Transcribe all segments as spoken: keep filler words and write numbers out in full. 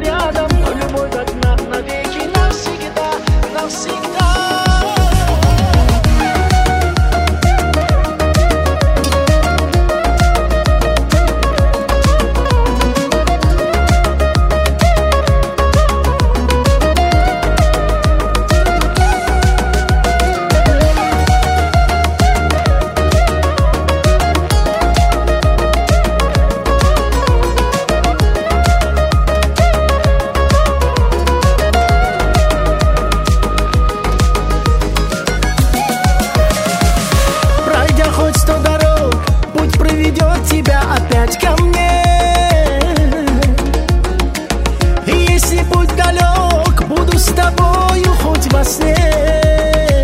рядом, любовь одна навеки, навсегда, навсегда. Хоть сто дорог, путь приведет тебя опять ко мне. И если путь далек, буду с тобою хоть во сне.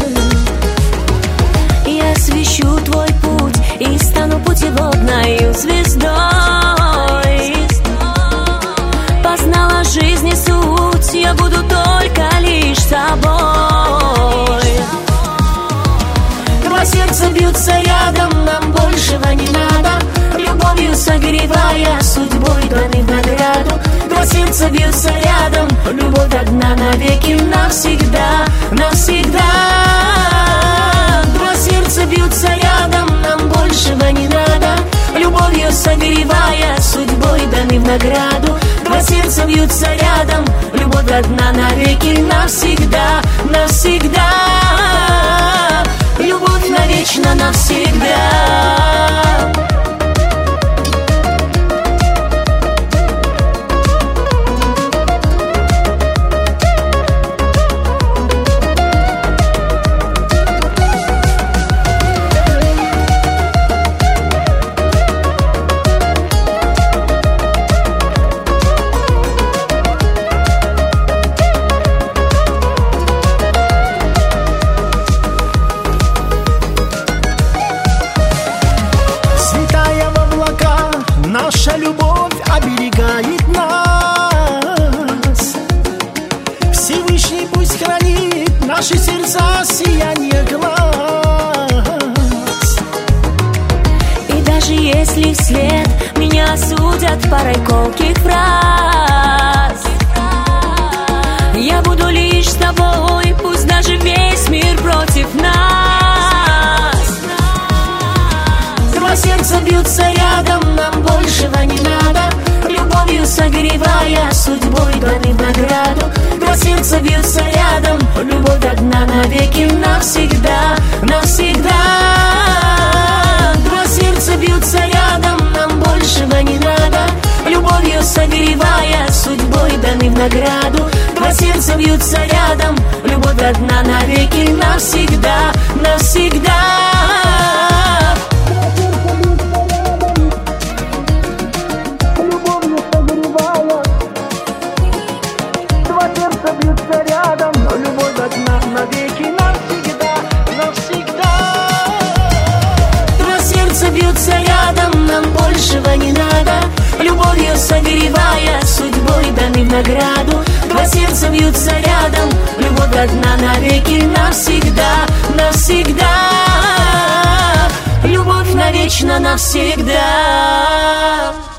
Я освещу твой путь и стану путеводною звездой. Познала жизни суть, я буду только лишь собой. Два сердца бьются рядом, нам большего не надо. Любовью согревая, судьбой даны в награду. Два сердца бьются рядом, любовь одна навеки, навсегда, навсегда. Два сердца бьются рядом, нам большего не надо. Любовью согревая, судьбой даны в награду. Два сердца бьются рядом, любовь одна навеки, навсегда, навсегда. Любовь навечно, навсегда. Наша любовь оберегает нас. Всевышний пусть хранит наши сердца, сияние глаз. И даже если вслед меня осудят парой колких фраз, я буду лишь с тобой, пусть даже весь мир против нас. Два сердца бьются рядом, нам большего не надо. Любовью согревая, судьбой даны в награду. Два сердца бьются рядом, любовь одна навеки, навсегда, навсегда. Два сердца бьются рядом, нам большего не надо. Любовью согревая, судьбой даны в награду. Два сердца бьются рядом, любовь одна навеки, навсегда, навсегда. Бьются рядом, но любовь одна навеки, навсегда, навсегда. Два сердца бьются рядом, нам большего не надо. Любовью согревая, судьбой даны в награду. Два сердца бьются рядом, любовь одна навеки, навсегда, навсегда. Любовь навечно, навсегда.